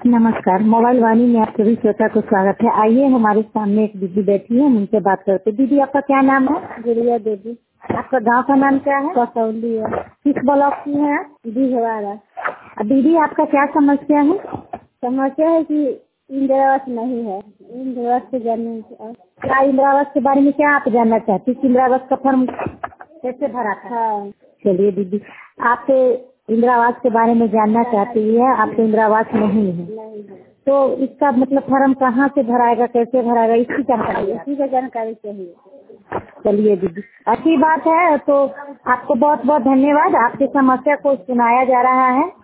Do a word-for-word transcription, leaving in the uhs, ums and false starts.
नमस्कार, मोबाइल वाणी में आप सभी श्रोता को स्वागत है। आइए हमारे सामने एक दीदी बैठी है, हम उनसे बात करते हैं। दीदी आपका क्या नाम है? गुड़िया देवी। आपका गांव का नाम क्या है? कसौली है। किस ब्लॉक की है? बिहवाड़ा। दीदी आपका क्या समस्या है? समस्या है कि इंदिरा आवास नहीं है। इंदिरा आवास के जानने क्या इंदिरा आवास के बारे में क्या आप जानना चाहती हैं? इंदिरा आवास का फॉर्म कैसे भरा था? हाँ। चलिए दीदी, आप इंदिरा आवास के बारे में जानना चाहती है, आपको इंदिरा आवास नहीं है, नहीं है तो इसका मतलब फॉर्म कहाँ से भराएगा, कैसे भराएगा, इसकी जानकारी इसी का जानकारी चाहिए। चलिए दीदी, अच्छी बात है। तो आपको बहुत बहुत धन्यवाद, आपकी समस्या को सुनाया जा रहा है।